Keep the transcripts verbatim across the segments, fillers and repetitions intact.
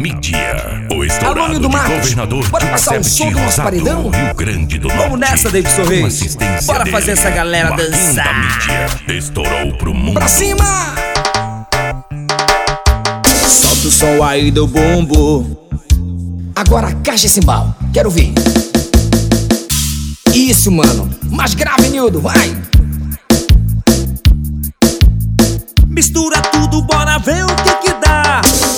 mídia. O estourado do de Marcos. governador Bora passar o som do nosso paredão? Rio Grande do Norte. Vamos nessa, David Sorvete. assistência Bora dele. fazer essa galera Marquinhos dançar. da mídia estourou pro mundo. Pra cima! Solta o som aí do bumbo. Agora caixa esse cimbal, quero ver. Isso, mano. Mais grave, Nildo, vai. Mistura tudo, bora ver o que que dá.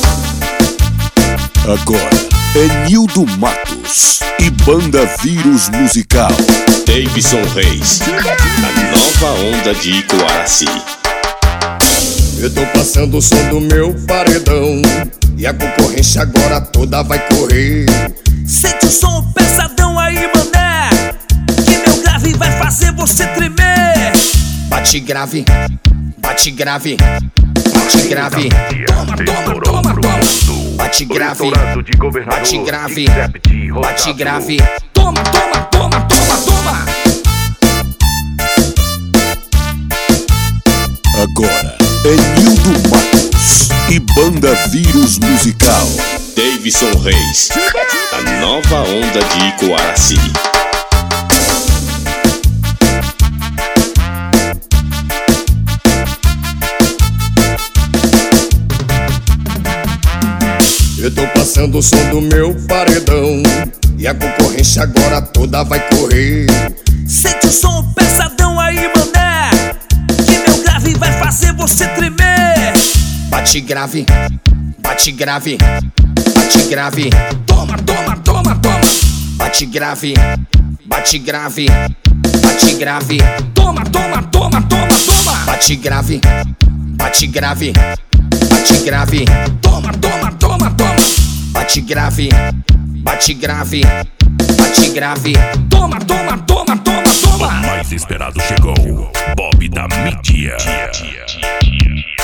Agora é Nildo Matos e Banda Vírus Musical. Davidson Reis, a nova onda de Coaraci. Eu tô passando o som do meu paredão e a concorrência agora toda vai correr. Sente o som pesadão aí, mané, que meu grave vai fazer você tremer. Bate grave, bate grave, bate grave. Toma, toma, toma, toma. Bate grave, bate grave, bate grave. Toma, toma, toma, toma, toma. Agora é Nildo Matos e Banda Vírus Musical. Davidson Reis, a nova onda de Coaraci. Eu tô passando o som do meu paredão e a concorrência agora toda vai correr. Sente o som pesadão aí, mané, que meu grave vai fazer você tremer. Bate grave, bate grave, bate grave. Toma, toma, toma, toma. Bate grave, bate grave, bate grave. Toma, toma, toma, toma, toma. Bate grave, bate grave, bate grave. Toma, toma, toma, toma. Bate grave, bate grave, bate grave. Toma, toma, toma, toma, O toma. mais esperado chegou. Bob da mídia.